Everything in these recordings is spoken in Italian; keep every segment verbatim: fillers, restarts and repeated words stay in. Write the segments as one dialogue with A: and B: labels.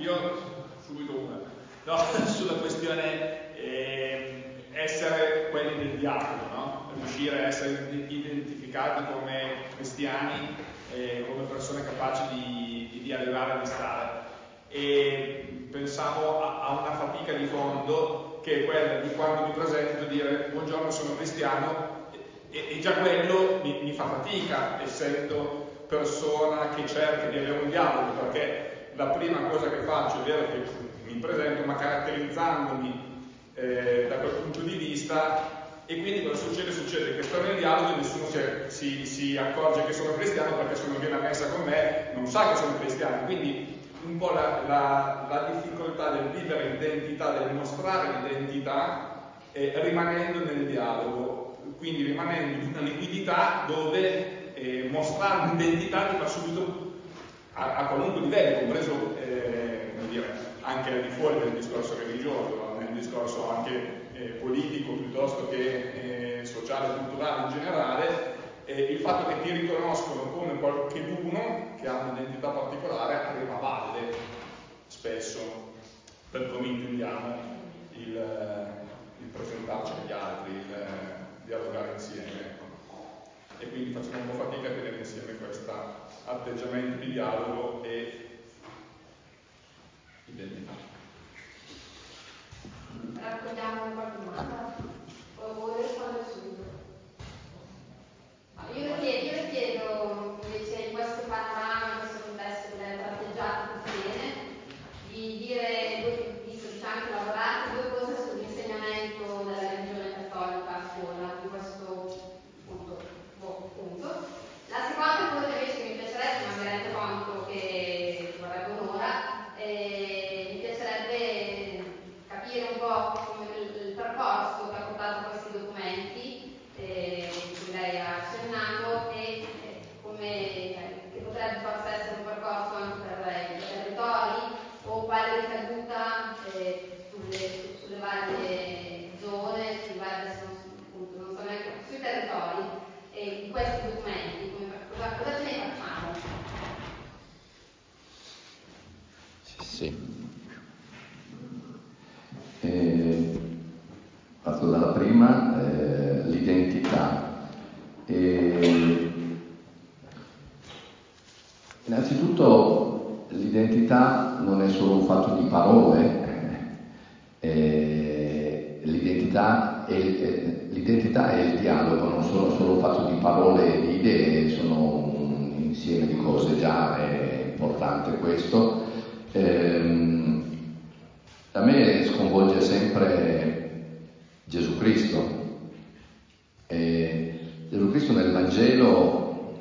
A: io subito una. No, sulla questione eh, essere quelli del dialogo, no? Riuscire a essere identificati come cristiani, eh, come persone capaci di, di dialogare e di stare. E pensavo a, a una fatica di fondo che è quella di quando mi presento dire buongiorno, sono cristiano, e, e già quello mi, mi fa fatica, essendo persona che cerca di avere un dialogo, perché la prima cosa che faccio è vero che mi presento, ma caratterizzandomi eh, da quel punto di vista, e quindi cosa succede? Succede che sto nel dialogo e nessuno si, si, si accorge che sono cristiano, perché se non viene a messa con me non sa che sono cristiano. Quindi un po' la, la, la difficoltà del vivere l'identità, del mostrare l'identità, eh, rimanendo nel dialogo, quindi rimanendo in una liquidità dove eh, mostrare l'identità ti fa subito a, a qualunque livello, compreso eh, come dire, anche al di fuori del discorso religioso, nel discorso anche eh, politico piuttosto che eh, sociale, culturale in generale. Eh, il fatto che ti riconoscono come qualcheduno che ha un'identità particolare arriva a valle spesso per come intendiamo il, il presentarci agli altri, il dialogare insieme, ecco. E quindi facciamo un po' fatica a tenere insieme questo atteggiamento di dialogo e identità.
B: Raccogliamo qualche domanda o vuoi rispondere subito? Io le chiedo, io le chiedo invece in questo panorama, in questo contesto che lei ha tratteggiato così bene, di dire, visto che ci ha anche lavorato, due cose sull'insegnamento della religione cattolica a scuola, di questo punto. punto. La seconda cosa invece che mi piacerebbe, ma mi rendo conto che ci vorrebbe un'ora, eh, mi piacerebbe capire un po' come il, il percorso che ha portato a questi documenti, eh, che lei ha accennato, e eh, come eh, che potrebbe forse essere un percorso anche per i territori, o quale ricaduta eh, sulle, su, sulle varie zone, sui vari, appunto, non so neanche, sui territori, eh, di questi documenti, come, cosa, cosa ce ne facciamo?
C: Sì. Eh, parto dalla prima, eh, l'identità. Eh, innanzitutto l'identità non è solo un fatto di parole, eh, l'identità, e, eh, l'identità e il dialogo non sono solo un fatto di parole e di idee, sono un insieme di cose, già è importante questo. Eh, a me sconvolge sempre Gesù Cristo. E Gesù Cristo nel Vangelo,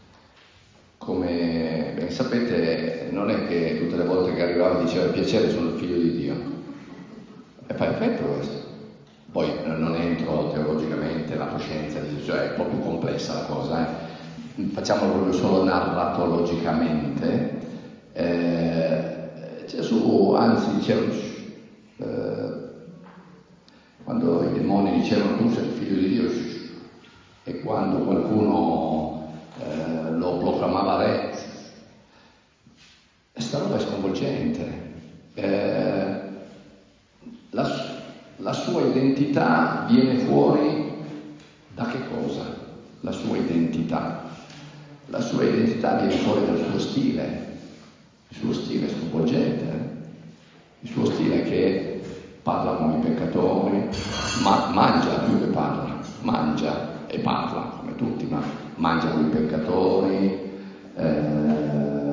C: come ben sapete, non è che tutte le volte che arrivava diceva piacere, sono il figlio di Dio. E fa effetto questo. Poi non entro teologicamente nella coscienza di Gesù, cioè è proprio complessa la cosa, eh. Facciamolo proprio solo narratologicamente. Eh, Gesù anzi diceva, eh, quando i demoni dicevano tu sei il figlio di Dio, e quando qualcuno eh, lo proclamava re, questa roba è sconvolgente. Eh, la, la sua identità viene fuori da che cosa? La sua identità. La sua identità viene fuori dal suo stile. Il suo stile è sconvolgente. Eh? Il suo stile è che parla con i peccatori, ma mangia più che parla, mangia e parla come tutti, ma mangia con i peccatori, eh,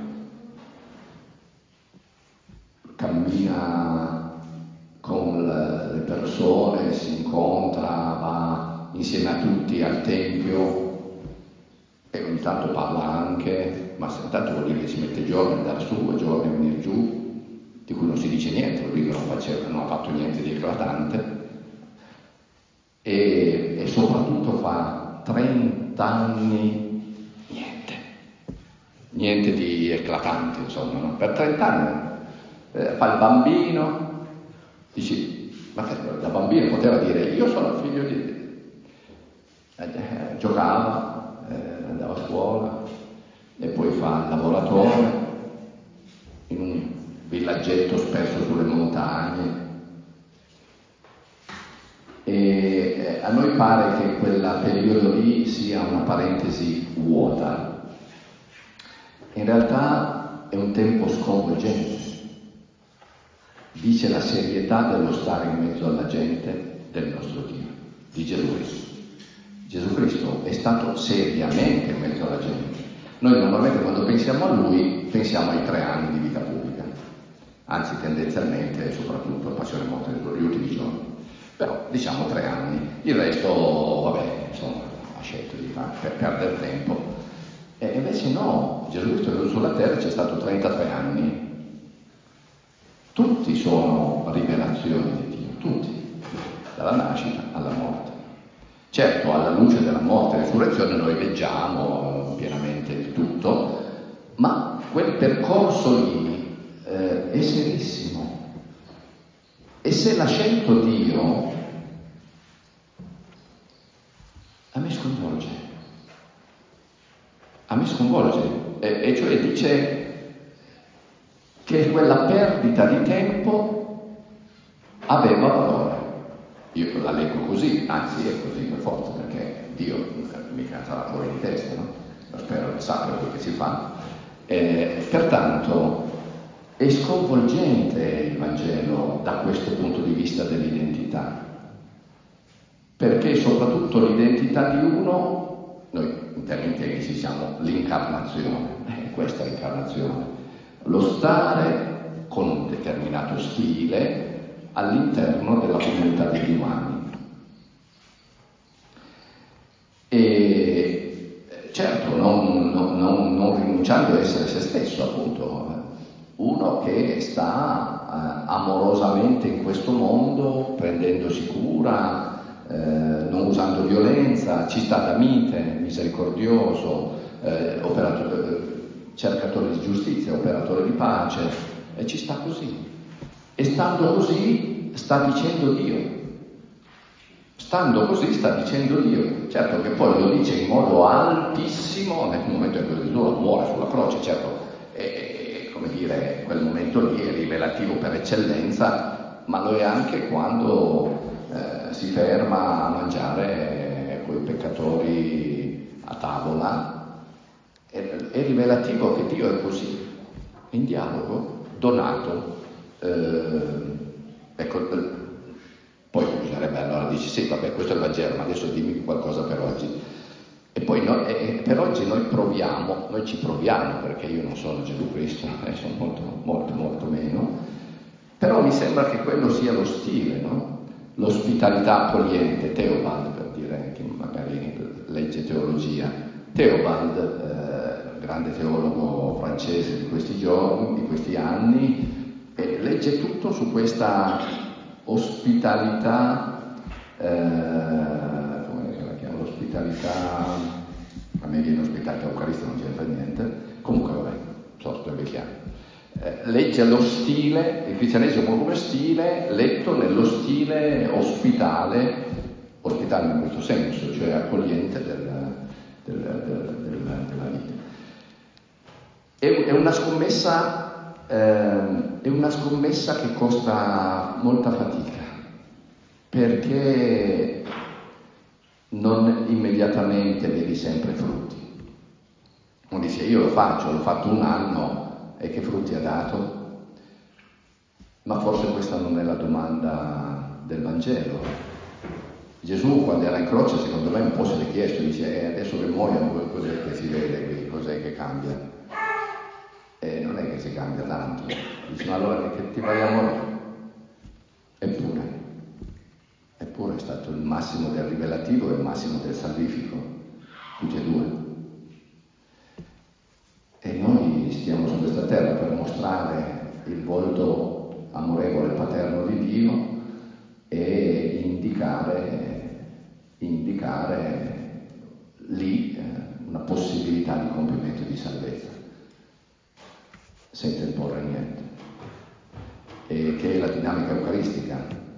C: cammina con le persone, si incontra, va insieme a tutti al tempio e ogni tanto parla anche, ma tanto vuol dire che si mette giorni ad andare su e giorni a venire giù, di cui non si dice niente, vuol dire che non, faceva, non ha fatto niente di eclatante, e, e soprattutto fa trent'anni niente, niente di eclatante, insomma, no? Per trent'anni eh, fa il bambino, dici, ma da bambino poteva dire io sono il figlio di Dio, eh, eh, giocava, eh, andava a scuola, e poi fa il lavoratore in un villaggetto sperso sulle montagne. E a noi pare che quel periodo lì sia una parentesi vuota. In realtà è un tempo sconvolgente. Dice la serietà dello stare in mezzo alla gente del nostro Dio, di Gesù Cristo. Gesù Cristo è stato seriamente in mezzo alla gente. Noi normalmente quando pensiamo a Lui pensiamo ai tre anni di vita pubblica, anzi tendenzialmente soprattutto a Passione e Morte degli ultimi giorni. Però diciamo tre anni, il resto, vabbè, insomma, ha scelto di fare per perdere tempo. E invece no, Gesù Cristo è venuto sulla terra, c'è stato trentatré anni. Tutti sono rivelazioni di Dio, tutti, dalla nascita alla morte. Certo, alla luce della morte e risurrezione noi leggiamo pienamente il tutto, ma quel percorso lì eh, è serissimo. E se l'ha scelto Dio, a me sconvolge. A me sconvolge. E, e cioè dice che quella perdita di tempo aveva valore. Io la leggo così, anzi è così per forza, perché Dio mica sarà fuori di testa, no? Lo spero sappia quello che si fa. Eh, pertanto è sconvolgente il Vangelo da questo punto di vista dell'identità, perché soprattutto l'identità di uno, noi in termini tecnici siamo l'incarnazione, eh, questa è l'incarnazione, lo stare con un determinato stile all'interno della comunità degli umani. E certo, non, non, non, non rinunciando a essere se stesso, appunto, uno che sta eh, amorosamente in questo mondo, prendendosi cura, eh, non usando violenza, ci sta da mite, misericordioso, eh, operatore, cercatore di giustizia, operatore di pace, e ci sta così. E stando così sta dicendo Dio. Stando così sta dicendo Dio. Certo che poi lo dice in modo altissimo nel momento in cui Gesù muore sulla croce, certo, è, come dire, quel momento lì è rivelativo per eccellenza, ma lo è anche quando eh, si ferma a mangiare coi peccatori a tavola. È, è rivelativo che Dio è così, in dialogo, donato. Eh, ecco, poi bisognerebbe allora dici sì, vabbè, questo è il Vangelo, ma adesso dimmi qualcosa per oggi. E poi no, eh, per oggi noi proviamo, noi ci proviamo, perché io non sono Gesù Cristo, eh, sono molto, molto, molto meno, però mi sembra che quello sia lo stile, no? L'ospitalità accogliente, Theobald, per dire chi magari legge teologia, Theobald, eh, grande teologo francese di questi giorni, di questi anni, e legge tutto su questa ospitalità, eh, come la chiamo, l'ospitalità, a me viene ospitalità eucaristica, non c'entra niente, comunque vabbè, sorto e vecchiano. Eh, legge lo stile, il cristianesimo come stile, letto nello stile ospitale, ospitale in questo senso, cioè accogliente del, del, del, del, della vita. È, è una scommessa è una scommessa che costa molta fatica, perché non immediatamente vedi sempre frutti. Uno dice io lo faccio, l'ho fatto un anno e che frutti ha dato? Ma forse questa non è la domanda del Vangelo. Gesù quando era in croce secondo me un po' se l'è chiesto, dice eh, adesso che muoio cos'è che si vede qui, cos'è che cambia? E non è che si cambia tanto. Dice, ma allora che ti vai a morire? Eppure, eppure è stato il massimo del rivelativo e il massimo del salvifico, tutti e due. E noi stiamo su questa terra per mostrare il volto amorevole e paterno di Dio e indicare, indicare lì eh, una possibilità di compimento di salvezza, senza imporre niente, e che è la dinamica eucaristica,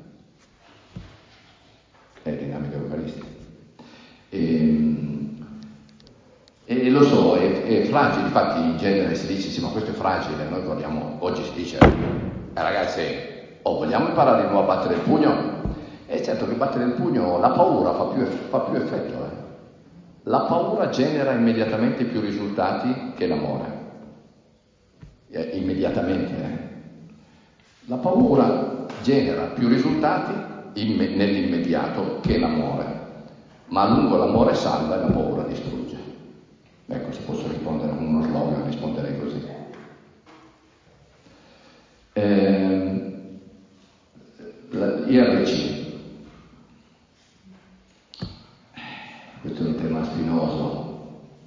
C: è la dinamica eucaristica. E, e lo so, è, è fragile, infatti in genere si dice sì ma questo è fragile, noi vogliamo, oggi si dice eh, ragazzi oh, vogliamo imparare di nuovo a battere il pugno? E certo che battere il pugno, la paura fa più, fa più effetto, eh. La paura genera immediatamente più risultati che l'amore, eh, immediatamente, eh. La paura genera più risultati imme- nell'immediato che l'amore, ma a lungo l'amore salva e la paura distrugge. Ecco, se posso rispondere con uno slogan, risponderei così. Eh, I R C. Questo è un tema spinoso,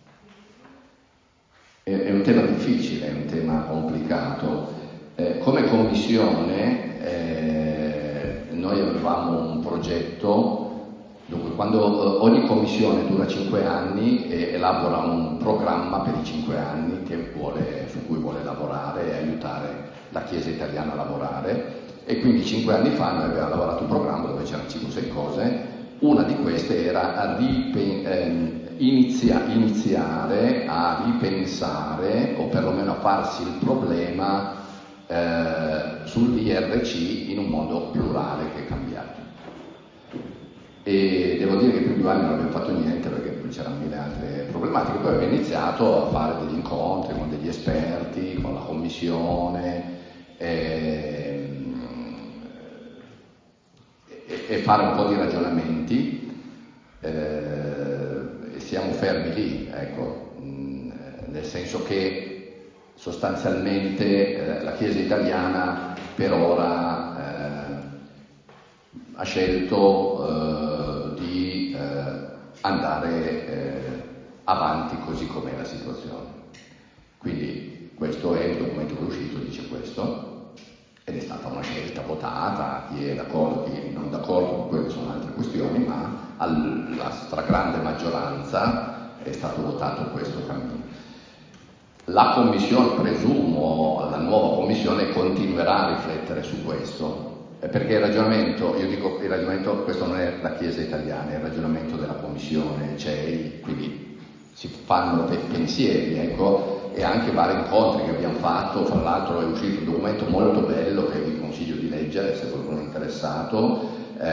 C: è, è un tema difficile, è un tema complicato. Eh, come commissione eh, noi avevamo un progetto, dunque quando eh, ogni commissione dura cinque anni e elabora un programma per i cinque anni che vuole, su cui vuole lavorare e aiutare la Chiesa italiana a lavorare, e quindi cinque anni fa noi avevamo lavorato un programma dove c'erano cinque o sei cose. Una di queste era ripen- ehm, inizia- iniziare a ripensare o perlomeno a farsi il problema eh, sull'I R C in un mondo plurale che è cambiato. E devo dire che più di due anni non abbiamo fatto niente perché c'erano mille altre problematiche. Poi abbiamo iniziato a fare degli incontri con degli esperti, con la commissione e, e fare un po' di ragionamenti, eh, e siamo fermi lì, ecco, mh, nel senso che sostanzialmente eh, la Chiesa italiana per ora eh, ha scelto eh, di eh, andare eh, avanti così com'è la situazione. Quindi questo è il documento che è uscito, dice questo. Ed è stata una scelta votata, chi è d'accordo, chi non è d'accordo, quelle sono altre questioni, ma alla stragrande maggioranza è stato votato questo cammino. La Commissione, presumo, la nuova Commissione continuerà a riflettere su questo, perché il ragionamento, io dico il ragionamento, questo non è la Chiesa italiana, è il ragionamento della Commissione C E I, quindi si fanno pensieri, ecco, e anche vari incontri che abbiamo fatto. Fra l'altro è uscito un documento molto bello che vi consiglio di leggere se qualcuno è interessato,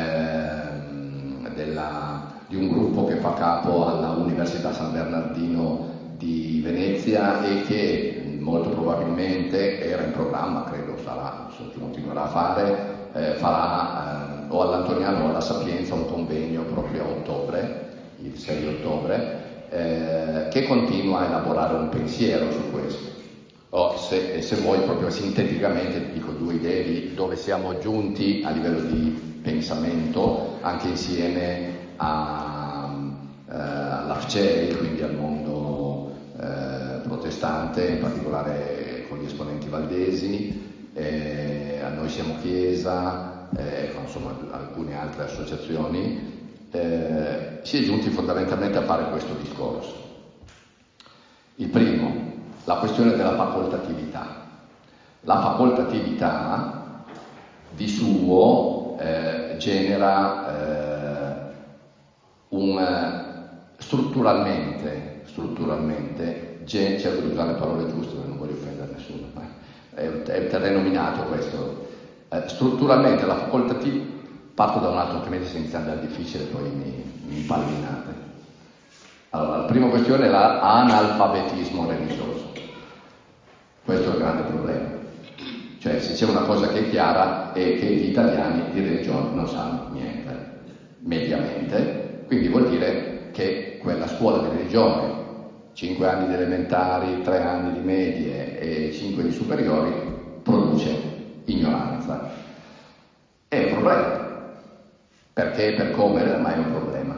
C: ehm, della, di un gruppo che fa capo alla Università San Bernardino di Venezia e che molto probabilmente era in programma, credo sarà, continuerà a fare, eh, farà eh, o all'Antoniano o alla Sapienza un convegno proprio a ottobre, il sei ottobre, Eh, che continua a elaborare un pensiero su questo. O se, se vuoi proprio sinteticamente dico due idee di dove siamo giunti a livello di pensamento, anche insieme a, eh, all'A F C E I, quindi al mondo eh, protestante, in particolare con gli esponenti valdesi, eh, a Noi Siamo Chiesa, eh, insomma alcune altre associazioni. Eh, si è giunti fondamentalmente a fare questo discorso. Il primo, la questione della facoltatività. La facoltatività di suo eh, genera eh, un strutturalmente, strutturalmente gen- cerco di usare le parole giuste perché non voglio offendere nessuno, ma è un, è un terreno minato questo. Eh, strutturalmente la facoltatività. Parto da un altro, altrimenti se inizia ad andare difficile poi mi, mi impallinate. Allora, la prima questione è l'analfabetismo religioso. Questo è il grande problema. Cioè, se c'è una cosa che è chiara è che gli italiani di religione non sanno niente, mediamente, quindi vuol dire che quella scuola di religione, cinque anni di elementari, tre anni di medie e cinque di superiori, produce ignoranza. È un problema. Perché per come, ma è un problema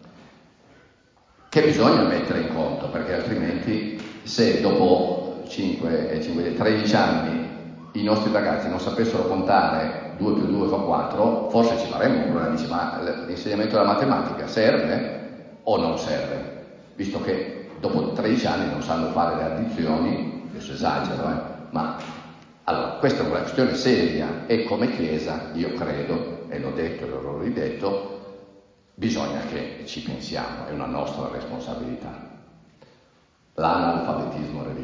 C: che bisogna mettere in conto, perché altrimenti se dopo cinque, cinque, tredici anni i nostri ragazzi non sapessero contare due più due fa quattro, forse ci faremmo un problema. Dice, ma l'insegnamento della matematica serve o non serve? Visto che dopo tredici anni non sanno fare le addizioni, adesso esagero, eh? ma allora questa è una questione seria e come Chiesa io credo, e l'ho detto e l'ho ridetto, bisogna che ci pensiamo, è una nostra responsabilità. L'analfabetismo.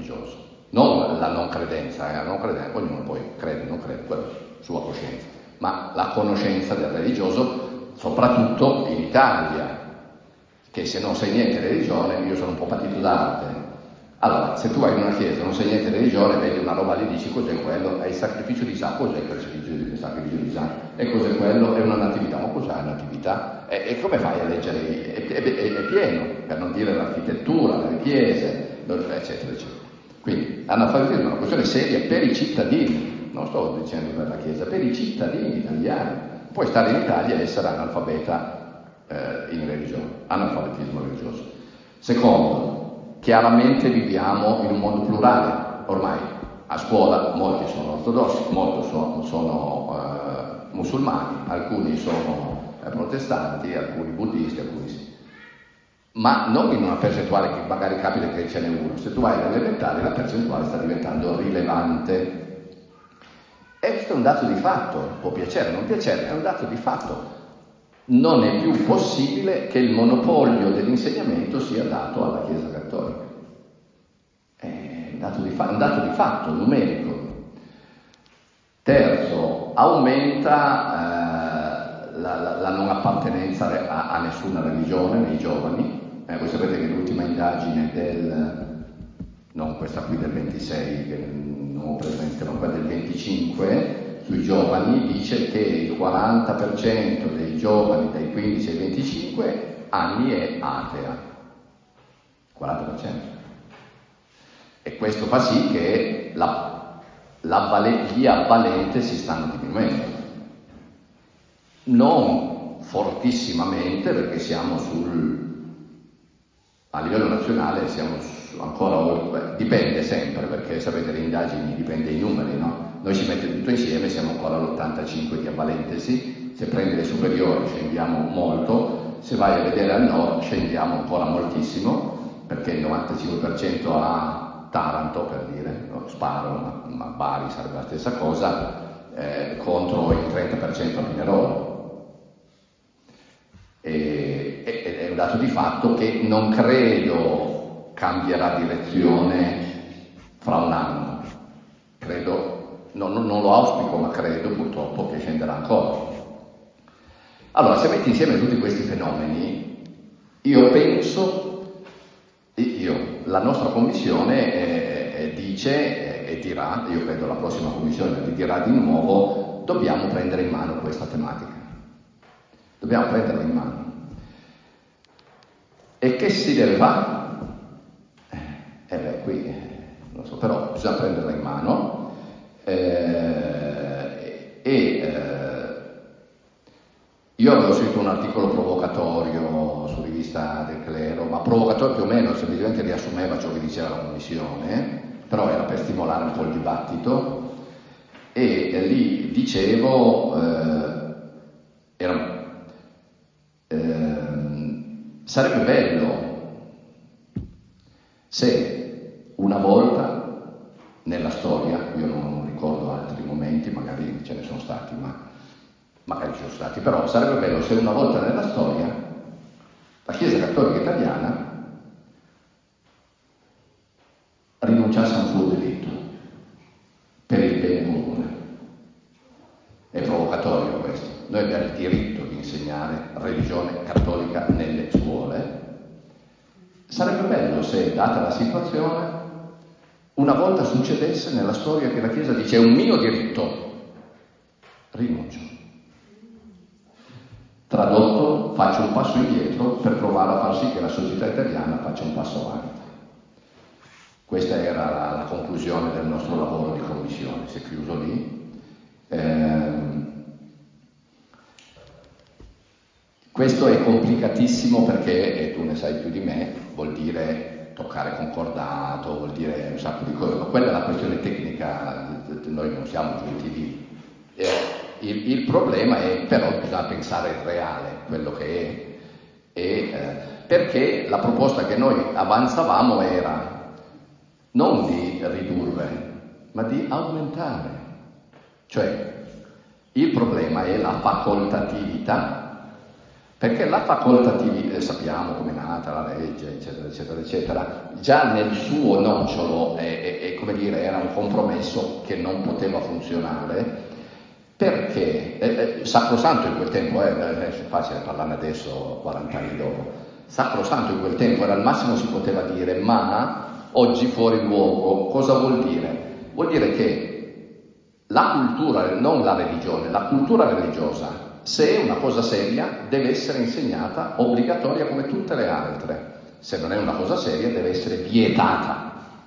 C: religioso. Non la non credenza, eh, la non credenza, ognuno poi crede, non crede, quella è sua coscienza, ma la conoscenza del religioso, soprattutto in Italia, che se non sai niente di religione, io sono un po' patito d'arte. Allora, se tu vai in una chiesa, non sai niente di religione, vedi una roba lì, dici cos'è quello? È il sacrificio di Isacco, cos'è il sacrificio di, il sacrificio di Isacco? E cos'è quello? È una natività, ma cos'è la natività? E, e come fai a leggere? È, è, è, è pieno, per non dire l'architettura, le chiese, eccetera, eccetera. Quindi analfabetismo è una questione seria per i cittadini, non sto dicendo per la Chiesa, per i cittadini italiani. Puoi stare in Italia e essere analfabeta eh, in religione, analfabetismo religioso. Secondo, chiaramente viviamo in un mondo plurale, ormai a scuola molti sono ortodossi, molti sono, sono eh, musulmani, alcuni sono eh, protestanti, alcuni buddisti, alcuni sì. Ma non in una percentuale che magari capita che ce n'è uno. Se tu vai all'elementare la percentuale sta diventando rilevante. E questo è un dato di fatto, può piacere o non piacere, è un dato di fatto. Non è più possibile che il monopolio dell'insegnamento sia dato alla Chiesa Cattolica. È un dato di, fa- un dato di fatto, numerico. Terzo, aumenta eh, la, la, la non appartenenza a, a nessuna religione nei giovani. Eh, voi sapete che l'ultima indagine del, non questa qui del ventisei, che non ho presente, ma quella del venticinque, sui giovani, dice che il quaranta per cento dei giovani dai quindici ai venticinque anni è atea. quaranta per cento. E questo fa sì che la, la, gli avvalenti si stanno diminuendo. Non fortissimamente, perché siamo sul... A livello nazionale siamo ancora oltre, dipende sempre, perché sapete le indagini dipende dai numeri, no? Noi ci mettete tutto insieme, siamo ancora all'ottantacinque di avvalentesi, se prendi le superiori scendiamo molto, se vai a vedere al nord scendiamo ancora moltissimo, perché il novantacinque per cento a Taranto, per dire, no, sparo, ma, ma Bari sarebbe la stessa cosa, eh, contro il trenta per cento a Pinerolo. E, è un dato di fatto che non credo cambierà direzione fra un anno, credo, no, no, non lo auspico, ma credo purtroppo che scenderà ancora. Allora, se metti insieme tutti questi fenomeni, io penso, io, la nostra commissione eh, eh, dice eh, e dirà, io credo la prossima commissione vi dirà di nuovo, dobbiamo prendere in mano questa tematica. Dobbiamo prenderla in mano. E che si deve fare? Eh beh, qui eh, non so, però bisogna prenderla in mano eh, e eh, io avevo scritto un articolo provocatorio su Rivista del Clero, ma provocatorio più o meno, semplicemente riassumeva ciò che diceva la commissione, però era per stimolare un po' il dibattito e eh, lì dicevo eh, era sarebbe bello se una volta nella storia, io non ricordo altri momenti, magari ce ne sono stati, ma magari ci sono stati, però sarebbe bello se una volta nella storia la Chiesa Cattolica Italiana rinunciasse a un suo diritto per il bene comune. È provocatorio questo. Noi abbiamo il diritto di insegnare religione cattolica nelle scuole. Sarebbe bello se, data la situazione, una volta succedesse nella storia che la Chiesa dice è un mio diritto, rinuncio. Tradotto, faccio un passo indietro per provare a far sì che la società italiana faccia un passo avanti. Questa era la, la conclusione del nostro lavoro di commissione, si è chiuso lì. Ehm, Questo è complicatissimo perché, e tu ne sai più di me, vuol dire toccare concordato, vuol dire un sacco di cose, ma quella è la questione tecnica, noi non siamo giunti lì. Il, il problema è, però bisogna pensare il reale, quello che è, e, eh, perché la proposta che noi avanzavamo era non di ridurre, ma di aumentare. Cioè, il problema è la facoltatività Perché la facoltatività, eh, sappiamo com'è nata la legge, eccetera, eccetera, eccetera, già nel suo nocciolo è, è, è, come dire, era un compromesso che non poteva funzionare, perché eh, eh, sacrosanto in quel tempo, eh, è facile parlarne adesso, quaranta anni dopo, sacrosanto in quel tempo era il massimo si poteva dire, ma oggi fuori luogo. Cosa vuol dire? Vuol dire che la cultura, non la religione, la cultura religiosa, se è una cosa seria, deve essere insegnata, obbligatoria come tutte le altre. Se non è una cosa seria, deve essere vietata.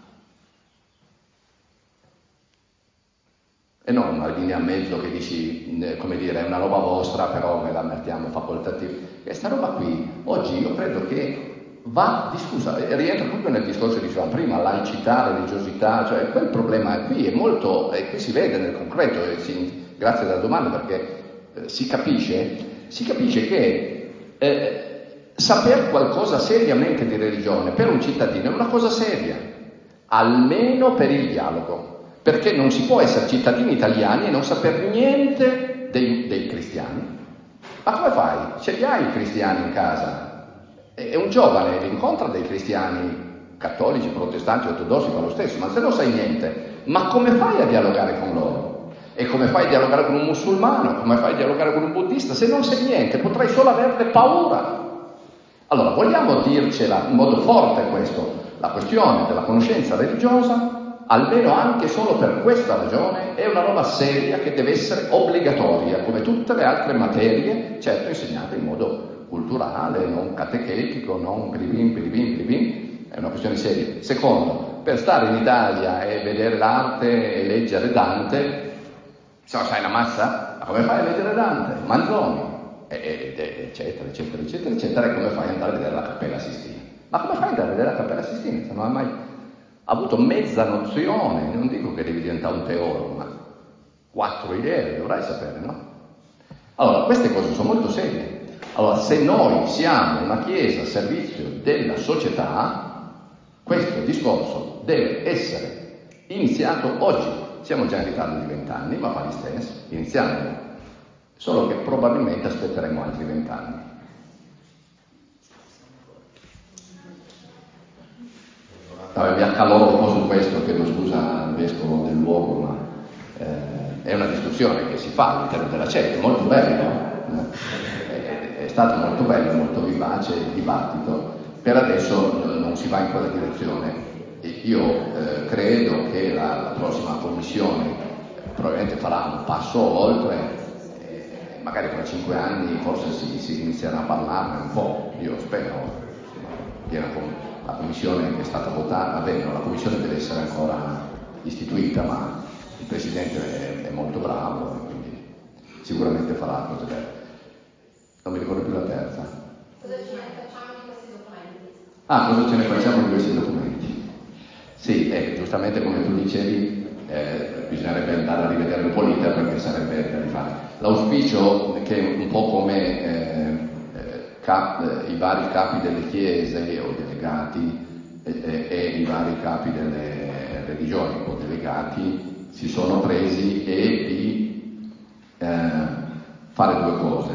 C: E non una linea a mezzo che dici, come dire, è una roba vostra, però ve la mettiamo facoltativa. Questa roba qui, oggi io credo che va discussa, rientra proprio nel discorso che dicevamo prima, laicità, religiosità, cioè quel problema qui è molto, e qui si vede nel concreto, e si, grazie alla domanda, perché eh, si capisce, si capisce che eh, saper qualcosa seriamente di religione per un cittadino è una cosa seria, almeno per il dialogo. Perché non si può essere cittadini italiani e non saper niente dei, dei cristiani. Ma come fai? Ce li hai i cristiani in casa? E un giovane li incontra dei cristiani cattolici, protestanti, ortodossi, fa lo stesso, ma se non sai niente, ma come fai a dialogare con loro? E come fai a dialogare con un musulmano? Come fai a dialogare con un buddista? Se non sai niente, potrai solo averne paura. Allora, vogliamo dircela in modo forte questo, la questione della conoscenza religiosa, almeno anche solo per questa ragione, è una roba seria che deve essere obbligatoria, come tutte le altre materie, certo insegnate in modo culturale, non catechetico, non piribim, piribim, piribim, è una questione seria. Secondo, per stare in Italia e vedere l'arte e leggere Dante, se no sai la massa, ma come fai a leggere Dante? Manzoni, e, e, eccetera, eccetera, eccetera, eccetera, e come fai ad andare a vedere la Cappella Sistina? Ma come fai ad andare a vedere la Cappella Sistina se non hai mai avuto mezza nozione? Non dico che devi diventare un teologo, ma quattro idee dovrai sapere, no? Allora, queste cose sono molto serie. Allora, se noi siamo una chiesa a servizio della società, questo discorso deve essere iniziato oggi. Siamo già in ritardo di vent'anni, ma fa gli stesso, iniziamo. Solo che probabilmente aspetteremo altri vent'anni. Vabbè, mi accaloro un po' su questo, chiedo scusa al vescovo del luogo, ma eh, è una discussione che si fa all'interno della C E C, molto bello, è, è stato molto bello, molto vivace il dibattito. Per adesso non si va in quella direzione. Io eh, credo che la, la prossima commissione probabilmente farà un passo oltre, eh, magari fra cinque anni forse si, si inizierà a parlarne un po', io spero, piena con la commissione che è stata votata, vabbè, no, la commissione deve essere ancora istituita, ma il presidente è, è molto bravo e quindi sicuramente farà cose belle. Non mi ricordo più la terza.
B: Cosa ce ne facciamo di questi documenti?
C: Ah, cosa ce ne facciamo di questi documenti? Sì, eh, giustamente come tu dicevi, eh, bisognerebbe andare a rivedere un po' l'iter perché sarebbe da rifare. L'auspicio che un po' come eh, Cap, eh, i vari capi delle chiese o delegati e, e, e i vari capi delle religioni o delegati si sono presi e di eh, fare due cose,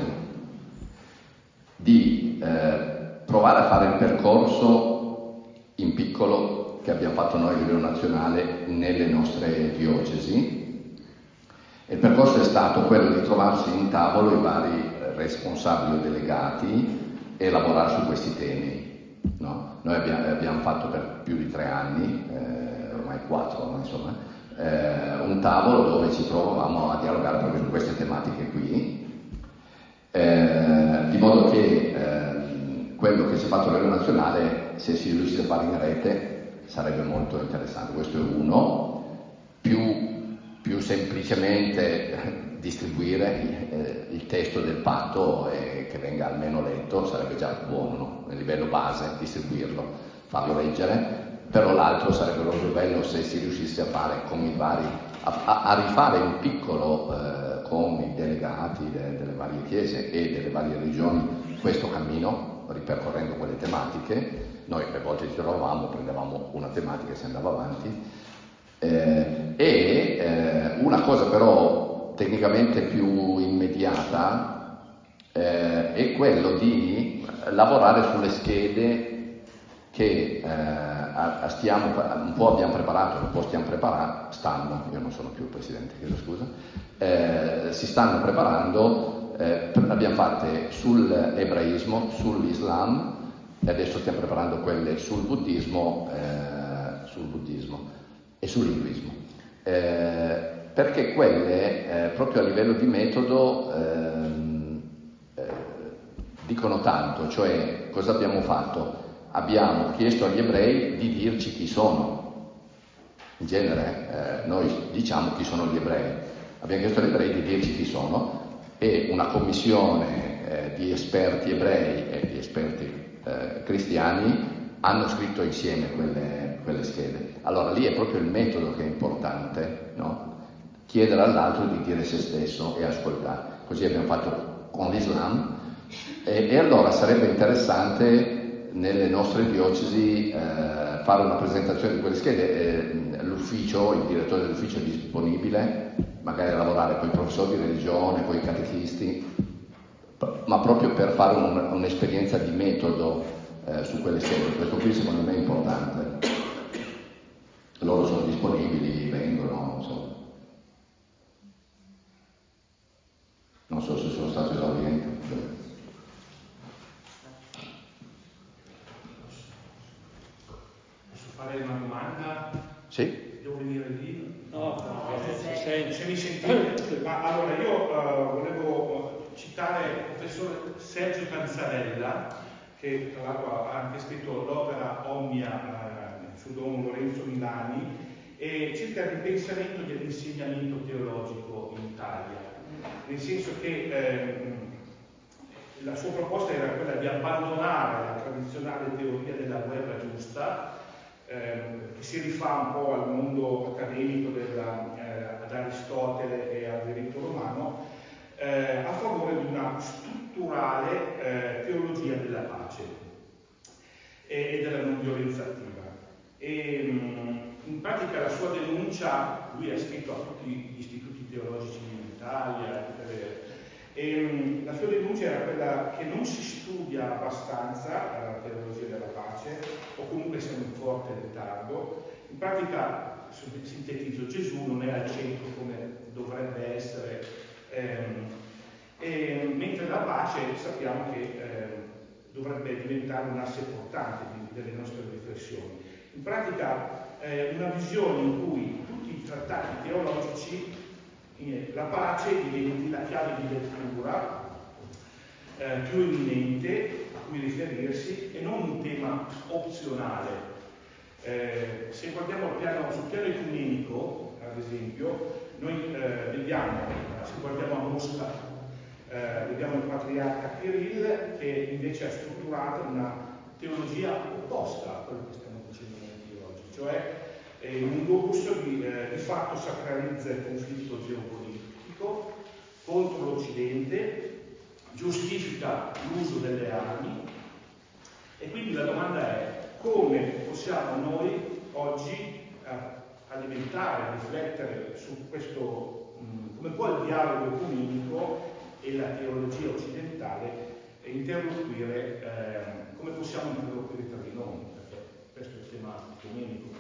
C: di eh, provare a fare il percorso in piccolo che abbiamo fatto noi a livello nazionale nelle nostre diocesi. Il percorso è stato quello di trovarsi in tavolo i vari responsabili o delegati e lavorare su questi temi, no? Noi abbiamo, abbiamo fatto per più di tre anni, eh, ormai quattro, no? Insomma, eh, un tavolo dove ci trovavamo a dialogare proprio su queste tematiche qui, eh, di modo che eh, quello che si è fatto a livello nazionale, se si riuscisse a fare in rete, sarebbe molto interessante. Questo è uno. Più, più semplicemente distribuire eh, il testo del patto e che venga almeno letto sarebbe già buono, no? A livello base distribuirlo, farlo leggere, però l'altro sarebbe proprio bello se si riuscisse a fare con i vari, a, a, a rifare in piccolo eh, con i delegati de, delle varie chiese e delle varie regioni questo cammino, ripercorrendo quelle tematiche. Noi a volte ci trovavamo, prendevamo una tematica e si andava avanti, eh, e eh, una cosa però tecnicamente più immediata eh, è quello di lavorare sulle schede che eh, stiamo, un po' abbiamo preparato, un po' stiamo preparando, stanno, io non sono più il presidente, chiedo scusa, eh, si stanno preparando, eh, abbiamo fatte sull'ebraismo, sull'Islam, e adesso stiamo preparando quelle sul buddismo, eh, sul buddismo e sull'induismo, eh, perché quelle eh, proprio a livello di metodo ehm, eh, dicono tanto, cioè cosa abbiamo fatto? Abbiamo chiesto agli ebrei di dirci chi sono. In genere eh, noi diciamo chi sono gli ebrei. Abbiamo chiesto agli ebrei di dirci chi sono e una commissione eh, di esperti ebrei e di esperti eh, cristiani hanno scritto insieme quelle, quelle schede. Allora lì è proprio il metodo che è importante, no? Chiedere all'altro di dire se stesso e ascoltare. Così abbiamo fatto con l'Islam e, e allora sarebbe interessante nelle nostre diocesi eh, fare una presentazione di quelle schede, eh, l'ufficio, il direttore dell'ufficio è disponibile, magari a lavorare con i professori di religione, con i catechisti, ma proprio per fare un, un'esperienza di metodo eh, su quelle schede. Questo qui secondo me è importante. Loro sono disponibili, vengono, non so. Non so se sono stato esauriente.
D: Fare una domanda?
C: Sì?
D: Devo venire lì?
E: No, no,
D: se,
E: se,
D: se mi sentite. Ma allora io uh, volevo citare il professor Sergio Canzarella, che tra l'altro ha anche scritto l'opera Omnia uh, su Don Lorenzo Milani, e circa il ripensamento dell'insegnamento teologico in Italia, nel senso che ehm, la sua proposta era quella di abbandonare la tradizionale teoria della guerra giusta, Eh, che si rifà un po' al mondo accademico della, eh, ad Aristotele e al diritto romano, eh, a favore di una strutturale eh, teologia della pace e, e della non violenza attiva. E, mh, in pratica la sua denuncia, lui ha scritto a tutti gli istituti teologici in Italia, tutte le, e, la sua denuncia era quella che non si studia abbastanza la teologia della pace, o comunque siamo in forte ritardo. In pratica, sintetizzo, Gesù non è al centro come dovrebbe essere, ehm, e, mentre la pace sappiamo che ehm, dovrebbe diventare un asse portante di, delle nostre riflessioni. In pratica eh, una visione in cui tutti i trattati teologici la pace diventi la chiave di lettura eh, più eminente a cui riferirsi e non un tema opzionale. Eh, se guardiamo al piano, sul piano ecumenico, ad esempio, noi eh, vediamo, se guardiamo a Mosca, eh, vediamo il patriarca Kirill che invece ha strutturato una teologia opposta a quello che stiamo dicendo noi oggi, cioè E un Logos di, eh, di fatto sacralizza il conflitto geopolitico contro l'Occidente, giustifica l'uso delle armi e quindi la domanda è come possiamo noi oggi eh, alimentare, riflettere su questo, mh, come può il dialogo ecumenico e la teologia occidentale interloquire, eh, come possiamo interloquire tra di noi, perché questo è il tema ecumenico.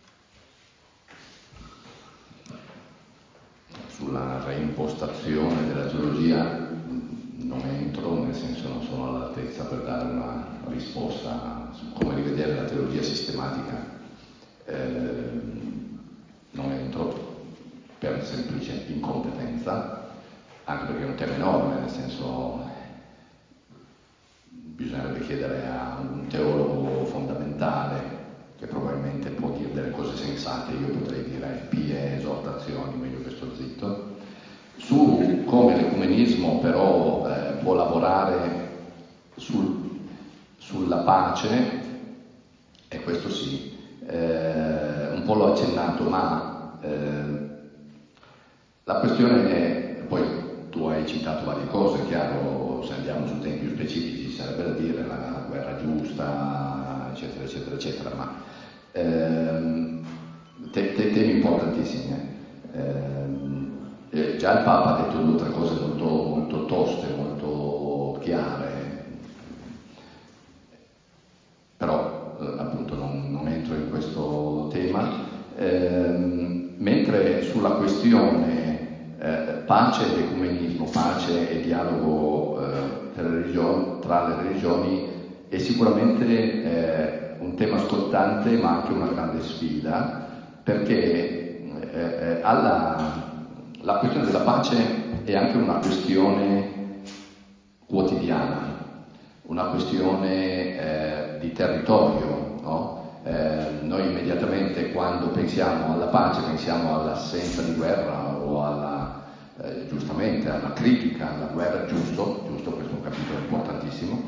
C: Sulla reimpostazione della teologia non entro, nel senso non sono all'altezza per dare una risposta su come rivedere la teologia sistematica, eh, non entro per semplice incompetenza, anche perché è un tema enorme, nel senso bisognerebbe chiedere a un teologo fondamentale che probabilmente può dire delle cose sensate, io potrei dire pie esortazioni, meglio che sto zitto, su come l'ecumenismo però eh, può lavorare sul, sulla pace, e questo sì, eh, un po' l'ho accennato, ma eh, la questione è, poi tu hai citato varie cose, chiaro, se andiamo su temi più specifici sarebbe da dire la guerra giusta, eccetera, eccetera, eccetera, ma ehm, te, te, temi importantissimi. Eh. Eh, già il Papa ha detto due o tre cose molto, molto toste, molto tema, ehm, mentre sulla questione eh, pace ed ecumenismo, pace e dialogo eh, tra, le religioni, tra le religioni è sicuramente eh, un tema scottante ma anche una grande sfida, perché eh, alla, la questione della pace è anche una questione quotidiana, una questione eh, di territorio, no? Eh, noi immediatamente quando pensiamo alla pace pensiamo all'assenza di guerra o alla, eh, giustamente alla critica alla guerra, giusto, giusto, questo è un capitolo importantissimo,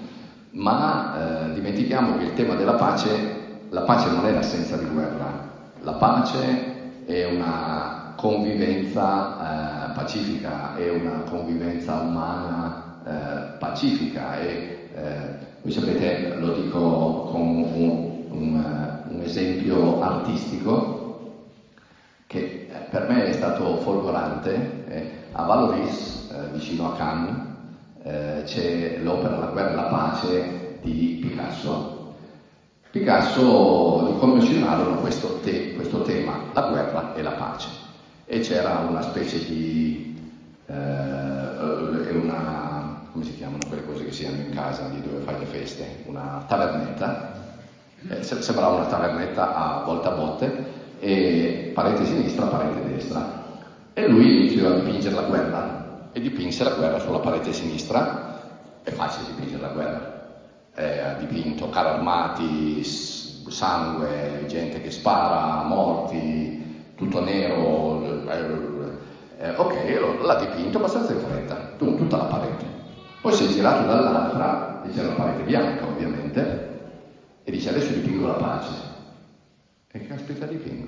C: ma eh, dimentichiamo che il tema della pace, la pace non è l'assenza di guerra, la pace è una convivenza eh, pacifica, è una convivenza umana eh, pacifica e eh, voi sapete, lo dico con un, un, un esempio artistico che eh, per me è stato folgorante. Eh, a Valoris, eh, vicino a Cannes, eh, c'è l'opera La guerra e la pace di Picasso. Picasso gli commissionarono questo, te, questo tema, la guerra e la pace, e c'era una specie di eh, una come si chiamano quelle cose che si hanno in casa di dove fai le feste, una tavernetta, eh, sembrava una tavernetta a volta a botte, e parete sinistra, parete destra, e lui iniziò a dipingere la guerra e dipinse la guerra sulla parete sinistra. È facile dipingere la guerra, eh, ha dipinto carri armati, sangue, gente che spara, morti, tutto nero, eh, eh, ok, l'ha dipinto abbastanza in fretta, tutta la parete. Poi si è girato dall'altra, e c'era la parete bianca ovviamente, e dice adesso dipingo la pace. E che aspetta dipingo?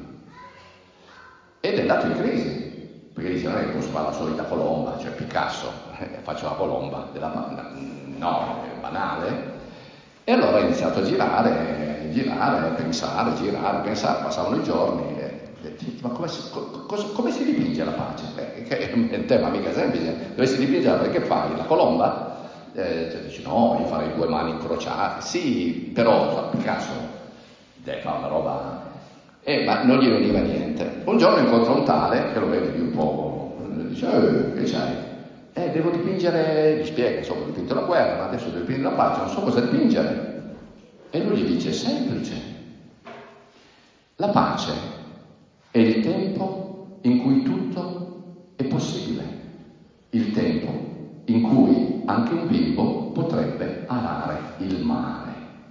C: Ed è andato in crisi, perché dice non è che posso fare la solita colomba, cioè Picasso, eh, faccio la colomba della no, è banale. E allora ha iniziato a girare, girare, pensare, girare, pensare, passavano i giorni. E, ma come si, co, come si dipinge la pace? Eh, che è un tema mica semplice. Dove si dipinge la pace? Che fai? La colomba? Eh, cioè, dici no, io farei due mani incrociate. Sì, però Picasso deve fare una roba. Eh, ma non gli veniva niente. Un giorno incontra un tale che lo vede di un po', dice eh, che c'hai? Eh, devo dipingere, gli spiega, insomma, ho dipinto la guerra, ma adesso devo dipingere la pace, non so cosa dipingere. E lui gli dice, è semplice. La pace è il tempo in cui tutto è possibile. Il tempo in cui anche un bimbo potrebbe arare il mare.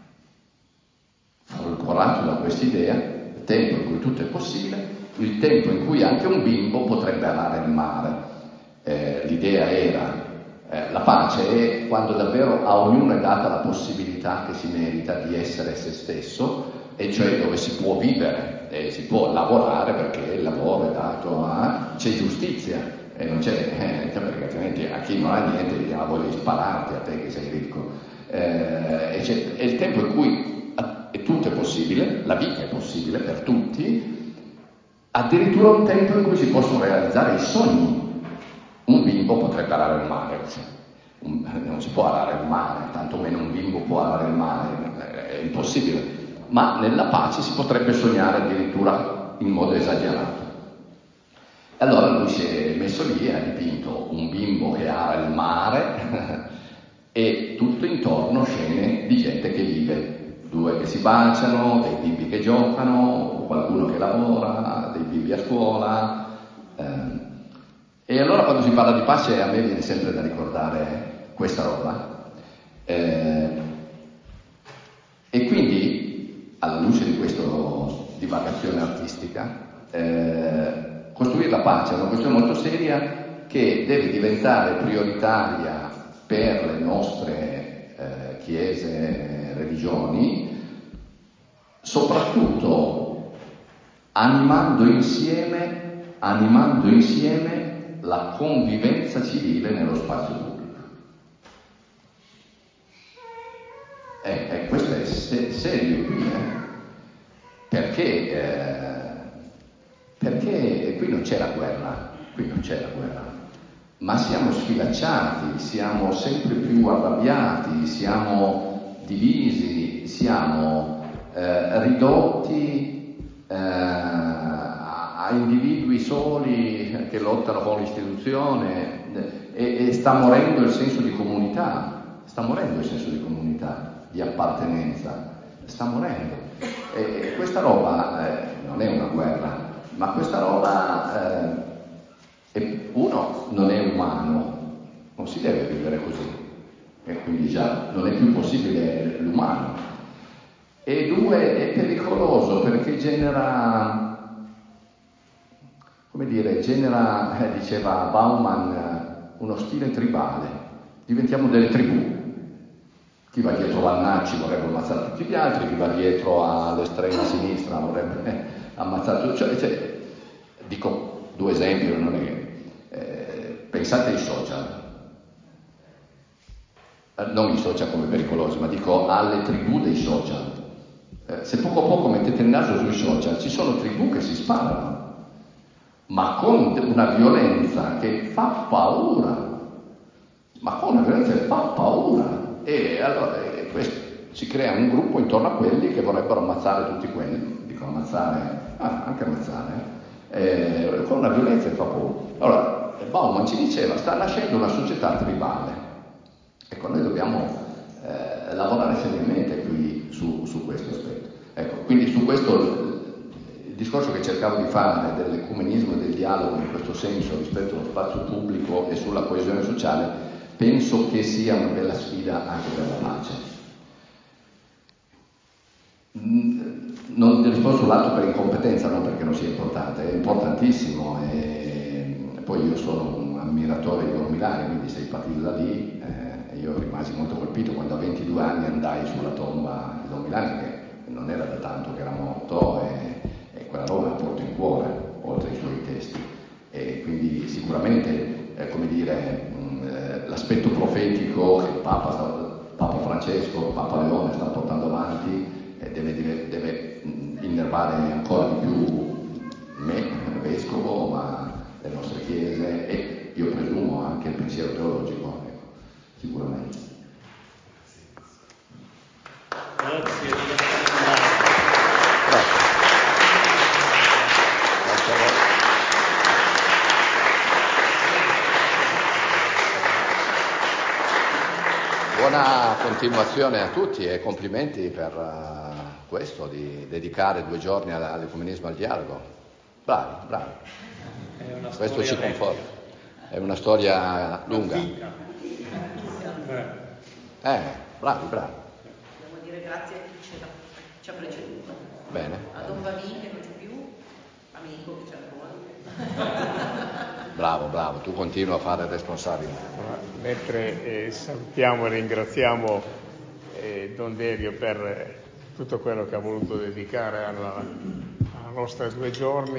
C: Folgorato da quest'idea, il tempo in cui tutto è possibile, il tempo in cui anche un bimbo potrebbe arare il mare. Eh, l'idea era, eh, la pace è quando davvero a ognuno è data la possibilità che si merita di essere se stesso, e cioè dove si può vivere e si può lavorare, perché il lavoro è dato a... c'è giustizia. E non c'è, eh, perché altrimenti a chi non ha niente gli ha voglia di spararti a te che sei ricco. Eh, e c'è, è il tempo in cui è tutto è possibile, la vita è possibile per tutti, addirittura un tempo in cui si possono realizzare i sogni. Un bimbo potrebbe arare il mare, un, non si può arare il mare, tantomeno un bimbo può arare il mare, è impossibile, ma nella pace si potrebbe sognare addirittura in modo esagerato. Allora lui si è messo lì e ha dipinto un bimbo che ara il mare e tutto intorno scene di gente che vive, due che si baciano, dei bimbi che giocano, qualcuno che lavora, dei bimbi a scuola. Eh. E allora quando si parla di pace a me viene sempre da ricordare questa roba. Eh. E quindi, alla luce di questa divagazione artistica, eh, costruire la pace è una questione molto seria che deve diventare prioritaria per le nostre eh, chiese, religioni, soprattutto animando insieme, animando insieme la convivenza civile nello spazio pubblico. E eh, eh, questo è se- serio qui, eh? Perché... Eh, Perché qui non c'è la guerra, qui non c'è la guerra, ma siamo sfilacciati, siamo sempre più arrabbiati, siamo divisi, siamo eh, ridotti eh, soli che lottano con l'istituzione e, e sta morendo il senso di comunità, sta morendo il senso di comunità, di appartenenza, sta morendo. E, e questa roba eh, non è una guerra, ma questa roba, eh, uno, non è umano, non si deve vivere così, e quindi già non è più possibile l'umano. E due, è pericoloso perché genera, come dire, genera, eh, diceva Bauman, uno stile tribale, diventiamo delle tribù. Chi va dietro Vannacci vorrebbe ammazzare tutti gli altri, chi va dietro all'estrema sinistra vorrebbe ammazzare tutti. Cioè, cioè, dico due esempi, non è che, eh, pensate ai social. Non i social come pericolosi, ma dico alle tribù dei social. Eh, se poco a poco mettete il naso sui social, ci sono tribù che si sparano, ma con una violenza che fa paura, ma con una violenza che fa paura. E allora eh, questo, si crea un gruppo intorno a quelli che vorrebbero ammazzare tutti quelli, dico ammazzare, ah, anche ammazzare, eh, con una violenza che fa paura. Allora, Bauman ci diceva, sta nascendo una società tribale. Ecco, noi dobbiamo eh, lavorare seriamente qui su, su questo aspetto. Ecco, quindi su questo il, il discorso che cercavo di fare dell'ecumenismo e del dialogo in questo senso rispetto allo spazio pubblico e sulla coesione sociale, penso che sia una bella sfida anche per la pace. Non rispondo sull'altro per incompetenza, non perché non sia importante, è importantissimo. E poi io sono un ammiratore di Don Milani, quindi sei partito da lì. Eh, io rimasi molto colpito quando a ventidue anni andai sulla tomba di Don Milani, che non era da tanto che era morto, e, e quella roba la porto in cuore, oltre ai suoi testi. E quindi sicuramente, eh, come dire, mh, eh, l'aspetto profetico che il Papa, sta, Papa Francesco, Papa Leone sta portando avanti, eh, deve, deve, deve innervare ancora di più me, vescovo, ma le nostre chiese e io presumo anche il pensiero teologico, ecco, sicuramente.
D: Grazie.
C: Grazie. Grazie a voi. Buona continuazione a tutti e complimenti per uh, questo, di dedicare due giorni all'ecumenismo e al dialogo. Bravi, bravi.
D: È una
C: Questo ci
D: storia
C: conforta. È una storia lunga. Eh, bravi, bravi.
E: Devo dire grazie a chi ci ha, ci ha preceduto.
C: Bene.
E: A Don Bavì che non c'è più, amico che c'è ancora.
C: Bravo, bravo, tu continui a fare il responsabile.
F: Mentre eh, salutiamo e ringraziamo eh, Don Derio per eh, tutto quello che ha voluto dedicare alla, alla nostra due giorni.